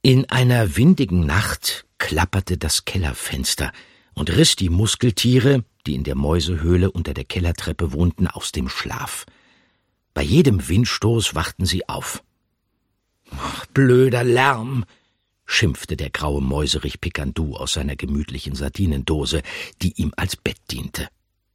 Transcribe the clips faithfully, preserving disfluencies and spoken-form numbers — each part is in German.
In einer windigen Nacht klapperte das Kellerfenster und riss die Muskeltiere, die in der Mäusehöhle unter der Kellertreppe wohnten, aus dem Schlaf. Bei jedem Windstoß wachten sie auf. »Ach, blöder Lärm«, schimpfte der graue Mäuserich Pikandou aus seiner gemütlichen Sardinendose, die ihm als Bett diente.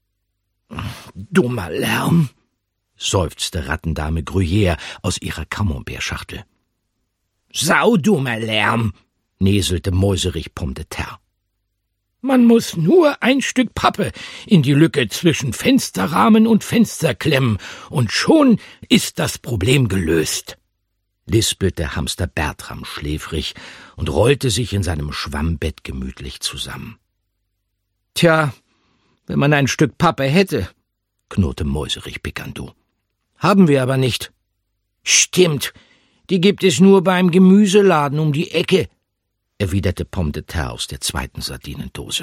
»Dummer Lärm«, seufzte Rattendame Gruyère aus ihrer Camembert-Schachtel. »Saudummer Lärm«, näselte Mäuserich Pomme de Terre. »Man muss nur ein Stück Pappe in die Lücke zwischen Fensterrahmen und Fenster klemmen, und schon ist das Problem gelöst«, lispelte Hamster Bertram schläfrig und rollte sich in seinem Schwammbett gemütlich zusammen. »Tja, wenn man ein Stück Pappe hätte«, knurrte Mäuserich Pikandou. »Haben wir aber nicht.« »Stimmt, die gibt es nur beim Gemüseladen um die Ecke«, erwiderte Pomme de Terre aus der zweiten Sardinendose.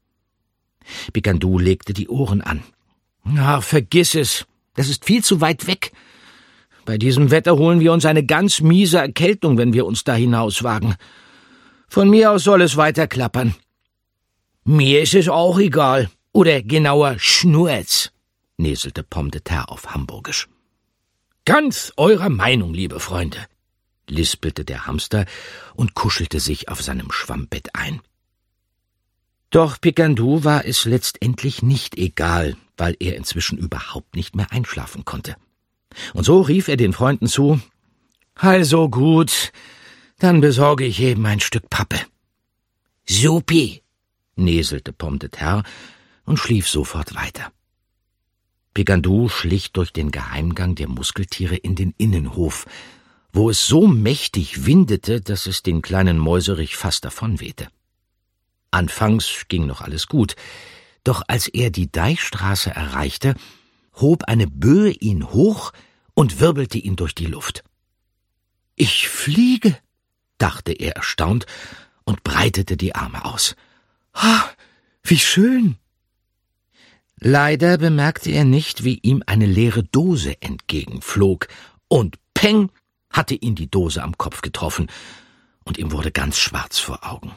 Pikandou legte die Ohren an. »Na, vergiss es, das ist viel zu weit weg. Bei diesem Wetter holen wir uns eine ganz miese Erkältung, wenn wir uns da hinauswagen. Von mir aus soll es weiter klappern.« »Mir ist es auch egal, oder genauer Schnurz«, näselte Pomme de Terre auf Hamburgisch. »Ganz eurer Meinung, liebe Freunde«, lispelte der Hamster und kuschelte sich auf seinem Schwammbett ein. Doch Pikandou war es letztendlich nicht egal, weil er inzwischen überhaupt nicht mehr einschlafen konnte. Und so rief er den Freunden zu: »Also gut, dann besorge ich eben ein Stück Pappe.« »Supi«, näselte Pomme de Terre und schlief sofort weiter. Pikandou schlich durch den Geheimgang der Muskeltiere in den Innenhof, wo es so mächtig windete, dass es den kleinen Mäuserich fast davonwehte. Anfangs ging noch alles gut, doch als er die Deichstraße erreichte, hob eine Böe ihn hoch und wirbelte ihn durch die Luft. »Ich fliege«, dachte er erstaunt und breitete die Arme aus. »Ah, wie schön!« Leider bemerkte er nicht, wie ihm eine leere Dose entgegenflog, und peng hatte ihn die Dose am Kopf getroffen, und ihm wurde ganz schwarz vor Augen.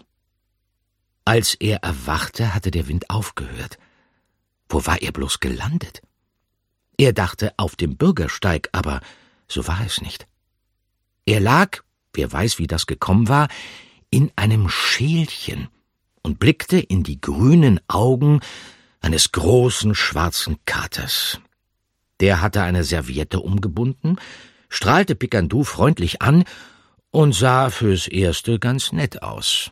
Als er erwachte, hatte der Wind aufgehört. Wo war er bloß gelandet? Er dachte auf dem Bürgersteig, aber so war es nicht. Er lag, wer weiß, wie das gekommen war, in einem Schälchen und blickte in die grünen Augen eines großen schwarzen Katers. Der hatte eine Serviette umgebunden, strahlte Pikandou freundlich an und sah fürs Erste ganz nett aus.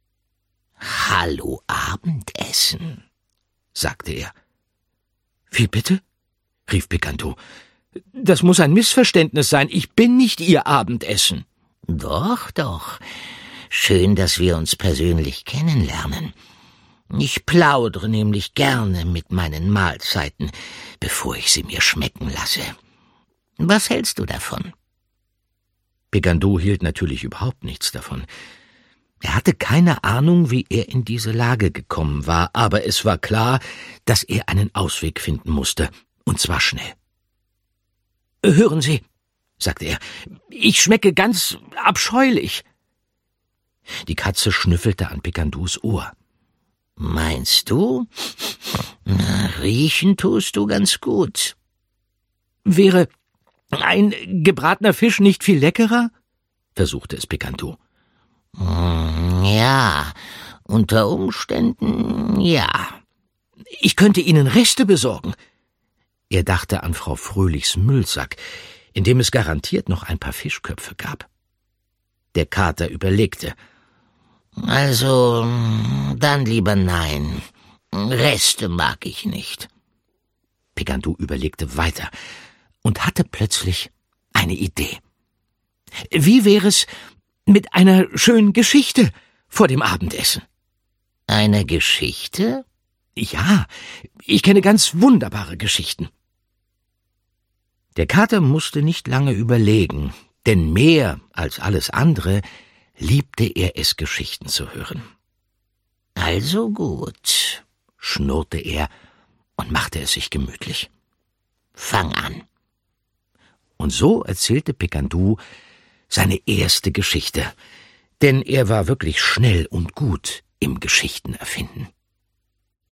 »Hallo, Abendessen«, sagte er. »Wie bitte?« rief Pikandou. »Das muss ein Missverständnis sein. Ich bin nicht Ihr Abendessen.« »Doch, doch. Schön, dass wir uns persönlich kennenlernen. Ich plaudere nämlich gerne mit meinen Mahlzeiten, bevor ich sie mir schmecken lasse. Was hältst du davon?« Pikandou hielt natürlich überhaupt nichts davon. Er hatte keine Ahnung, wie er in diese Lage gekommen war, aber es war klar, dass er einen Ausweg finden musste, und zwar schnell. »Hören Sie«, sagte er, »ich schmecke ganz abscheulich.« Die Katze schnüffelte an Pikandous Ohr. »Meinst du? Na, riechen tust du ganz gut.« »Wäre ein gebratener Fisch nicht viel leckerer?« versuchte es Pikandou. »Ja, unter Umständen ja. Ich könnte Ihnen Reste besorgen.« Er dachte an Frau Fröhlichs Müllsack, in dem es garantiert noch ein paar Fischköpfe gab. Der Kater überlegte. »Also, dann lieber nein. Reste mag ich nicht.« Pikandou überlegte weiter und hatte plötzlich eine Idee. »Wie wäre es mit einer schönen Geschichte vor dem Abendessen?« »Eine Geschichte?« »Ja, ich kenne ganz wunderbare Geschichten.« Der Kater musste nicht lange überlegen, denn mehr als alles andere liebte er es, Geschichten zu hören. »Also gut«, schnurrte er und machte es sich gemütlich. »Fang an.« Und so erzählte Pikandou seine erste Geschichte, Denn er war wirklich schnell und gut im Geschichtenerfinden.